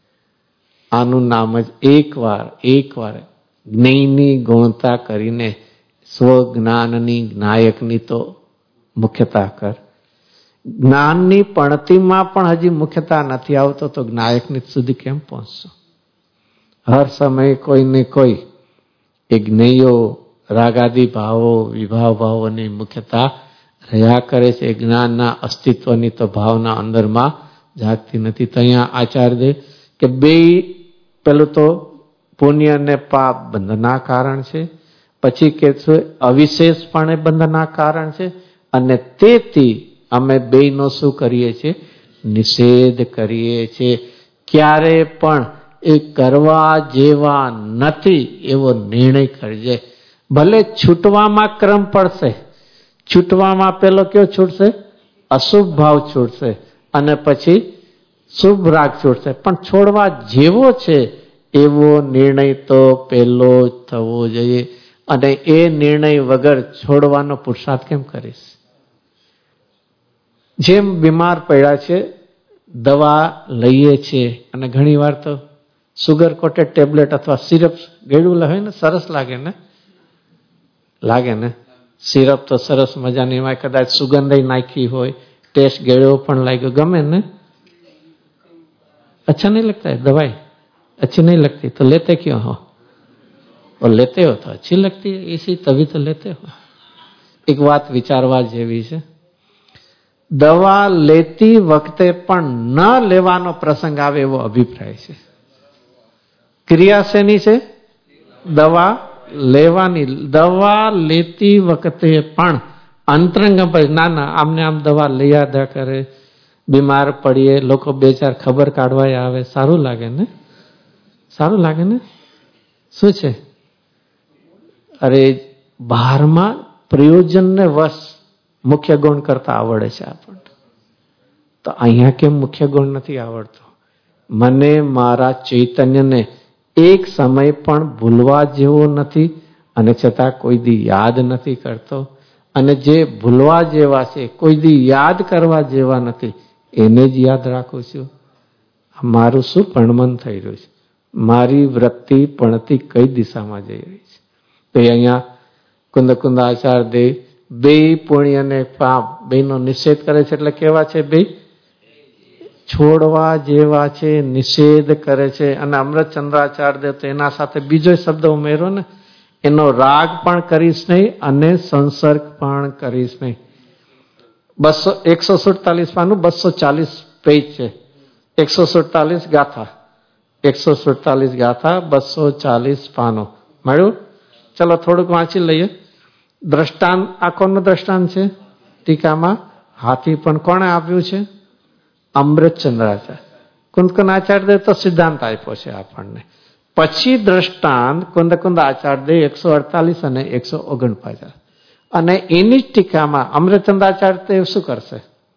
આનું નામ જ એકવાર જ્ઞેયની ગુણતા કરીને સ્વજ્ઞાનની જ્ઞાયકની તો મુખ્યતા કર. જ્ઞાનની પણતીમાં પણ હજી મુખ્યતા નથી આવતો તો જ્ઞાયકની સુધી કેમ પહોંચશો? હર સમયે કોઈને કોઈ એ જ્ઞેયો રાગાદી ભાવો વિભાવ ભાવોની મુખ્યતા રહ્યા કરે છે. જ્ઞાનના અસ્તિત્વની તો ભાવના અંદરમાં જાગતી નથી. તો અહીંયા આચાર્ય કે બે, પેલું તો પુણ્ય અને પાપ બંધના કારણ છે, પછી કે છે અવિશેષપણે બંધના કારણ છે, અને તેથી અમે બેયનો શું કરીએ છીએ? નિષેધ કરીએ છીએ. ક્યારે પણ એ કરવા જેવા નથી એવો નિર્ણય કરજે. ભલે છૂટવામાં ક્રમ પડશે. છૂટવામાં પેલો કયો છૂટશે? અશુભ ભાવ છૂટશે અને પછી શુભ રાગ છૂટશે. પણ છોડવા જેવો છે એવો નિર્ણય તો પેલો જ થવો જોઈએ. અને એ નિર્ણય વગર છોડવાનો પુરુષાર્થ કેમ કરીશ? જેમ બીમાર પડ્યા છે, દવા લઈએ છીએ અને ઘણી વાર તો સુગર કોટેડ ટેબ્લેટ અથવા સિરપ ગળ્યું હોય ને, સરસ લાગે ને સિરપ તો સરસ મજાની, એમાં કદાચ સુગંધ નાખી હોય, ટેસ્ટ ગળ્યો પણ લાગ્યો, ગમે ને? अच्छा नहीं लगता है दवाई? अच्छी नहीं लगती तो लेते क्यों हो? और लेते हो तो अच्छी लगती है, इसी तभी तो लेते हो. एक बात विचारवा जेवी છે. દવા લેતી વખતે પણ ન લેવાનો પ્રસંગ આવે એવો અભિપ્રાય છે. ક્રિયા શેની છે? દવા લેવાની. દવા લેતી વખતે પણ અંતરંગ ના આમને આમ દવા લઈ આદા કરે, બીમાર પડીએ, લોકો બે ચાર ખબર કાઢવા આવે, સારું લાગે ને? સારું લાગે ને? શું છે? અરે બહારમાં પ્રયોજનને વશ મુખ્ય ગુણ કરતા આવડે છે આપણને. તો અહીંયા કેમ મુખ્ય ગુણ નથી આવડતો? મને મારા ચૈતન્યને એક સમય પણ ભૂલવા જેવો નથી અને છતાં કોઈ દી યાદ નથી કરતો. અને જે ભૂલવા જેવા છે, કોઈ દી યાદ કરવા જેવા નથી, એને જ યાદ રાખું છું. મારું શું પણમન થઈ રહ્યું છે? મારી વૃત્તિ પણતી કઈ દિશામાં જઈ રહી છે? તો અહીંયા કુંદ આચાર્ય દેવ બે પુણ્ય અને પાપ બેનો નિષેધ કરે છે. એટલે કેવા છે? બે છોડવા જેવા છે, નિષેધ કરે છે. અને અમૃતચંદ્રાચાર્ય દેવ તો એના સાથે બીજો શબ્દ ઉમેરો ને, એનો રાગ પણ કરીશ નહીં અને સંસર્ગ પણ કરીશ નહીં. 147 પાનું 240 પેજ છે. 147 ગાથા 240 પાનો મળ્યું. ચલો થોડુંક વાંચી લઈએ. દ્રષ્ટાંત, આ કોનું દ્રષ્ટાંત છે? ટીકામાં હાથી પણ કોણે આપ્યું છે? અમૃતચંદ્રાચાર્ય. કુંદકુંદાચાર્ય દેવ તો સિદ્ધાંત આપ્યો છે આપણને. પછી દ્રષ્ટાંત કુંદકુંદાચાર્ય દેવ 148 અને 149. અને એની જ ટીકામાં અમૃતચંદ્રાચાર્ય દેવ શું કરશે?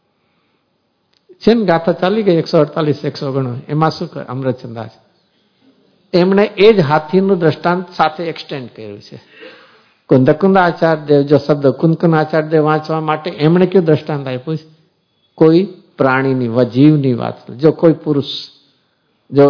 છે ને ગાથા ચાલી ગઈ 148 149. એમાં શું કરે અમૃતચંદ્રાચાર્ય? એમણે એ જ હાથીનું દ્રષ્ટાંત સાથે એક્સટેન્ડ કર્યું છે. કુંદકુંદાચાર્ય દેવ જો શબ્દ કુંદકુંદાચાર્ય દેવ વાંચવા માટે એમણે કયું દ્રષ્ટાંત આપ્યું છે? કોઈ પ્રાણીની, જીવની વાત. જો કોઈ પુરુષ, જો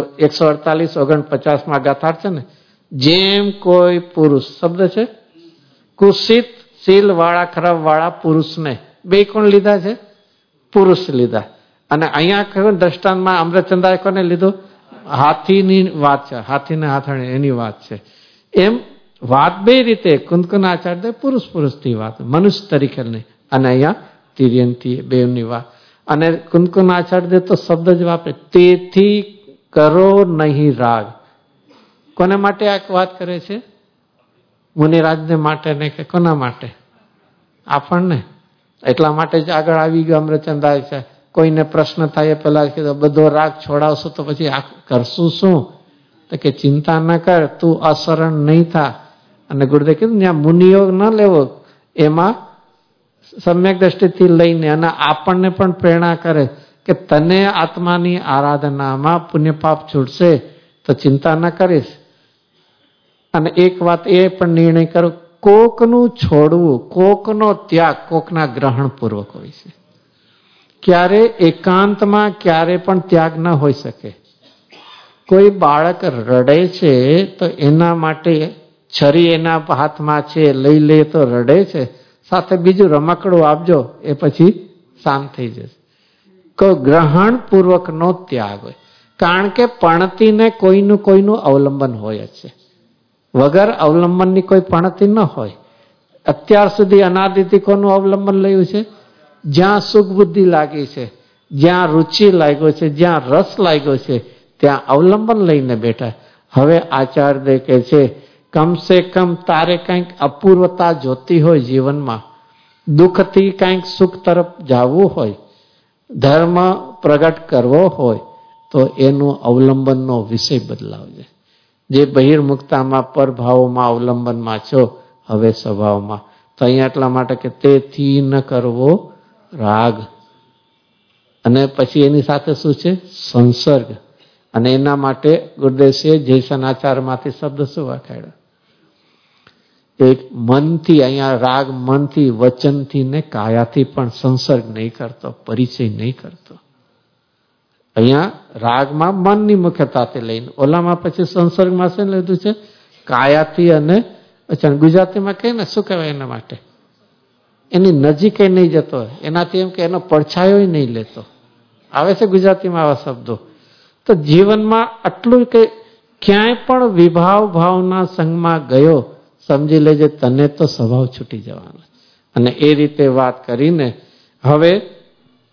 148-49 ગાથા છે ને, જેમ કોઈ પુરુષ શબ્દ છે, કુશિત શીલ વાળા, ખરાબ વાળા પુરુષને બે કોણ લીધા છે? પુરુષ લીધા. અને અહીંયા કયું દ્રષ્ટાંતમાં અમૃતચંદ્રાએ કોને લીધું? હાથીની વાત છે. હાથીને હાથણે એની વાત છે. એમ વાત બે રીતે કુંદકુંદાચાર્ય પુરુષથી વાત, મનુષ્ય તરીકે નહીં. અને અહીંયા તિર્યનથી બેની વાત. અને કુંદકુંદાચાર્ય તો શબ્દ જ વાપરે, તેથી કરો નહીં રાગ. કોને માટે આ વાત કરે છે? મુનિરાજને માટે ને કે કોના માટે? આપણને. એટલા માટે જ આગળ આવી ગયો અમૃતચંદ્રાચાર્ય. કોઈને પ્રશ્ન થાય પેલા કીધું બધો રાગ છોડાવશો તો પછી આ કરશું શું? તો કે ચિંતા ન કર, તું અશરણ નહીં થા. અને ગુરુદેવ કીધું ત્યાં મુનિયોગ ન લેવો, એમાં સમ્યક દ્રષ્ટિથી લઈને અને આપણને પણ પ્રેરણા કરે કે તને આત્માની આરાધનામાં પુણ્ય પાપ છૂટશે તો ચિંતા ન કરીશ. અને એક વાત એ પણ નિર્ણય કરો, કોકનું છોડવું, કોકનો ત્યાગ કોકના ગ્રહણ પૂર્વક હોય છે. ક્યારે એકાંતમાં ક્યારે પણ ત્યાગ ન હોઈ શકે. કોઈ બાળક રડે છે તો એના માટે છરી એના હાથમાં છે, લઈ લે તો રડે છે, સાથે બીજું રમકડું આપજો, એ પછી શાંત થઈ જશે. કોઈ ગ્રહણ પૂર્વકનો ત્યાગ હોય. કારણ કે પણતીને કોઈનું અવલંબન હોય જ છે. વગર અવલંબનની કોઈ પણતી ન હોય. અત્યાર સુધી અનાદિથી કોનું અવલંબન લયું છે? જ્યાં સુખ બુદ્ધિ લાગી છે, જ્યાં રુચિ લાગ્યો છે, જ્યાં રસ લાગ્યો છે, ત્યાં અવલંબન લઈને બેઠા. હવે આચાર્ય કહે છે, કમસે કમ તારે કંઈક અપૂર્વતા જોતી હોય જીવનમાં, દુઃખથી કંઈક સુખ તરફ જવું હોય, ધર્મ પ્રગટ કરવો હોય, તો એનું અવલંબનનો વિષય બદલાવજે. જે બહિર્મુક્તામાં પરભાવોમાં અવલંબનમાં છો, હવે સ્વભાવમાં. તો અહીંયા એટલા માટે કે તેથી ન કરવો રાગ. અને પછી એની સાથે શું છે? સંસર્ગ. અને એના માટે ગુરુદેવસે જયસનાચારમાંથી શબ્દ શું વાખાડ્યો? એક મનથી, અહીંયા રાગ મનથી, વચનથી ને કાયાથી પણ સંસર્ગ નહીં કરતો, પરિચય નહીં કરતો. અહીંયા રાગમાં મનની મુખ્યતાથી લઈને, ઓલામાં પછી સંસર્ગમાં શું લીધું છે? કાયાથી અને વચન. ગુજરાતીમાં કહે ને શું કહેવાય એના માટે? એની નજીકે નહીં જતો, એનાથી એમ કે એનો પડછાયો નહીં લેતો. આવે છે ગુજરાતીમાં આવા શબ્દો. તો જીવનમાં આટલું કે ક્યાંય પણ વિભાવ ભાવના સંગમાં ગયો, સમજી લેજે તને તો સ્વભાવ છૂટી જવાનો. અને એ રીતે વાત કરીને હવે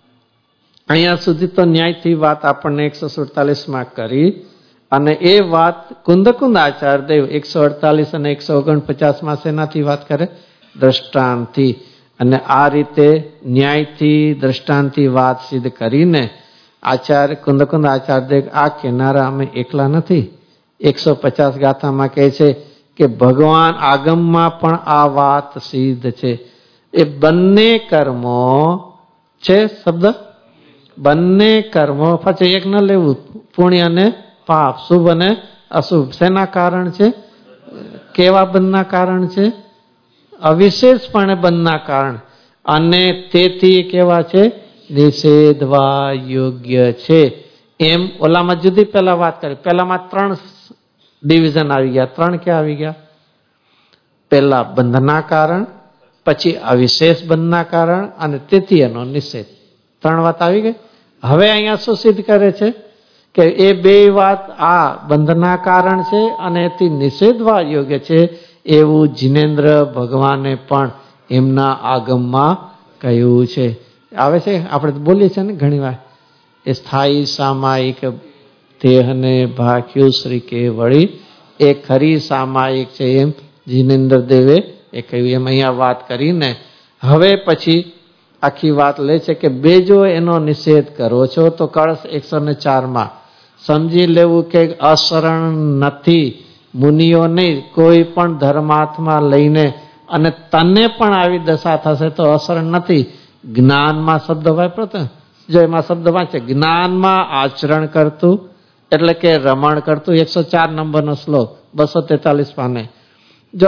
અહીંયા સુધી તો ન્યાયથી વાત આપણને 147માં કરી, અને એ વાત કુંદકુંદ આચાર્યદેવ 148 અને 149માં શેનાથી વાત કરે? દ્રષ્ટાંતથી. અને આ રીતે ન્યાયથી દ્રષ્ટાંતથી વાત સિદ્ધ કરીને આચાર્ય કુંદકુંદ આચાર્યદેવ આ કહેનારા અમે એકલા નથી. 150 ગાથામાં કહે છે કે ભગવાન આગમમાં પણ આ વાત સિદ્ધ છે. એ બંને કર્મો છે શબ્દ, બંને કર્મો પછી એક ન લેવું, પુણ્ય અને પાપ, શુભ અને અશુભ. શેના કારણ છે? કેવા બંધના કારણ છે? અવિશેષપણે બંધના કારણ, અને તેથી કેવા છે? નિષેધવા યોગ્ય છે. એમ ઓલામાં જુદી પહેલા વાત કરી. પહેલામાં 3 ડિવિઝન આવી ગયા. 3 ક્યાં આવી ગયા? પહેલા બંધના કારણ, પછી અવિશેષ બંધના કારણ, અને તેથી એનો નિષેધ. 3 વાત આવી ગઈ. હવે અહીંયા શું સિદ્ધ કરે છે કે એ 2 વાત આ બંધના કારણ છે અને એથી નિષેધવા યોગ્ય છે એવું જિનેન્દ્ર ભગવાને પણ એમના આગમમાં કહ્યું છે. આવે છે, આપણે બોલીએ છીએ ને ઘણી વાર, એ સ્થાયી સામાયિક દેહને ભાખ્યું શ્રી કે વળી એ ખરી સામાયિક છે એમ જિનેન્દ્ર દેવે એ કહ્યું. એમ અહીંયા વાત કરીને હવે પછી આખી વાત લે છે કે બેજો એનો નિષેધ કરો છો તો કળશ 104માં સમજી લેવું કે અશરણ નથી મુનિઓ નહીં, કોઈ પણ ધર્માત્મા લઈને, અને તને પણ આવી દશા થશે તો અશરણ નથી. જ્ઞાનમાં શબ્દ વાપરતો, જો એમાં શબ્દ વાંચે જ્ઞાનમાં આચરણ કરતું એટલે કે રમણ કરતું. 104 નંબરનો શ્લોક 243 પાને. જો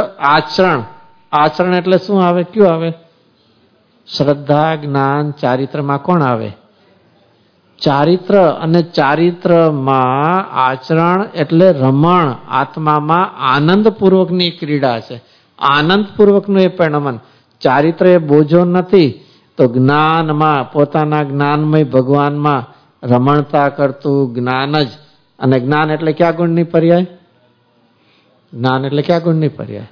આચરણ એટલે શું આવે? કયું આવે? શ્રદ્ધા, જ્ઞાન, ચારિત્રમાં કોણ આવે? ચારિત્ર. અને ચારિત્રમાં આચરણ એટલે રમણ, આત્મામાં આનંદપૂર્વકની ક્રીડા છે, આનંદપૂર્વકનું એ પરિણમન. ચારિત્ર એ બોજો નથી. તો જ્ઞાનમાં, પોતાના જ્ઞાનમય ભગવાનમાં રમણતા કરતું જ્ઞાન જ. અને જ્ઞાન એટલે ક્યાં ગુણની પર્યાય? જ્ઞાન એટલે ક્યાં ગુણની પર્યાય?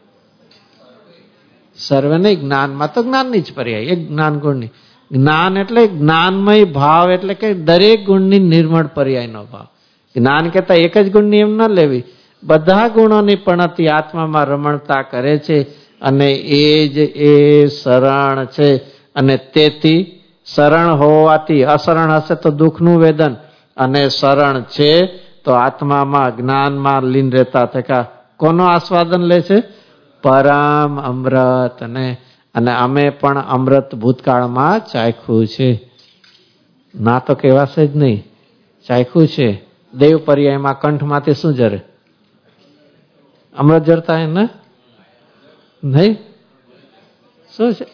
સર્વે નહીં, જ્ઞાનમાં તો જ્ઞાનની જ પર્યાય, એક જ્ઞાન ગુણની. જ્ઞાન એટલે જ્ઞાનમય ભાવ, એટલે કે દરેક ગુણની નિર્મળ પર્યાયનો ભાવ. જ્ઞાન કહેતા એક જ ગુણની એમ ન લેવી, બધા ગુણોની પણતી આત્મામાં રમણતા કરે છે, અને એ જ એ શરણ છે. અને તેથી શરણ હોવાથી, અશરણ હશે તો દુઃખનું વેદન, અને શરણ છે તો આત્મામાં જ્ઞાનમાં લીન રહેતા થકા કોનો આસ્વાદન લે છે? પરમ અમૃત. અને અમે પણ અમૃત ભૂતકાળમાં ચાખ્યું છે. ના તો કહેવાશે જ નહીં, ચાખ્યું છે. દેવ પર્યાયમાં કંઠમાંથી શું જરે? અમૃત જરતા હે ને? નહીં, શું છે?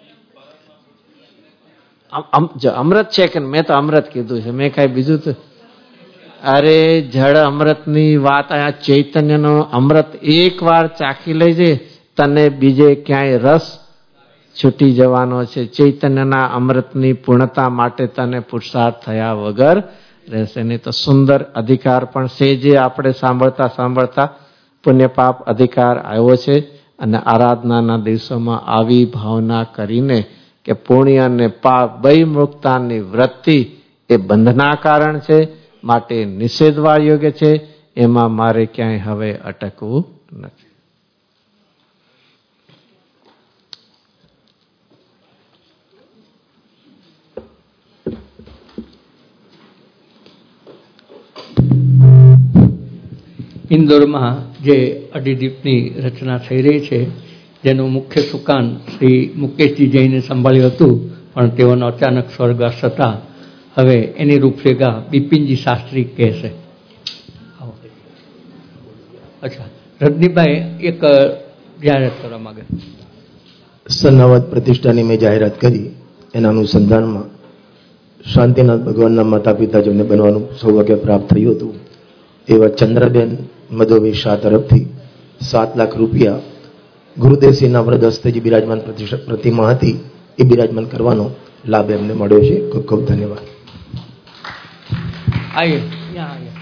અમૃત છે કે? મેં તો અમૃત કીધું છે, મેં કઈ બીજું તો. અરે જળ અમૃતની વાત, અહીંયા ચૈતન્યનો અમૃત એક વાર ચાખી લેજે, તને બીજે ક્યાંય રસ છૂટી જવાનો છે. ચૈતન્યના અમૃતની પૂર્ણતા માટે તને પુરુષાર્થ થયા વગર રહેશે નહીં. તો સુંદર અધિકાર પણ છે જે આપણે સાંભળતા પુણ્ય પાપ અધિકાર આવ્યો છે. અને આરાધનાના દિવસોમાં આવી ભાવના કરીને કે પુણ્ય અને પાપ બહિર્મુખતાની વૃત્તિ એ બંધના કારણ છે, માટે નિષેધવા યોગ્ય છે. એમાં મારે ક્યાંય હવે અટકવું નથી. ઇન્દોરમાં જે અડીદીપની રચના થઈ રહી છે, જેનું મુખ્ય સુકાન શ્રી મુકેશજી જૈને સંભાળ્યું હતું, પણ તેઓનો અચાનક સ્વર્ગવાસ થતા હવે એની રૂપરેખા બિપિનજી શાસ્ત્રી કહેશે. અચ્છા, રજનીભાઈ એક જાહેરાત કરવા માંગે. સન્નાવત પ્રતિષ્ઠાની મેં જાહેરાત કરી, એના અનુસંધાનમાં શાંતિનાથ ભગવાનના માતા પિતા જેમને બનવાનું સૌભાગ્ય પ્રાપ્ત થયું હતું એવા ચંદ્રબેન મધોવી શાહ તરફથી 7 લાખ રૂપિયા ગુરુદેવસિંહના વ્રત હસ્તે જે બિરાજમાન પ્રતિમા હતી એ બિરાજમાન કરવાનો લાભ એમને મળ્યો છે. ખૂબ ખૂબ ધન્યવાદ. આઈએ.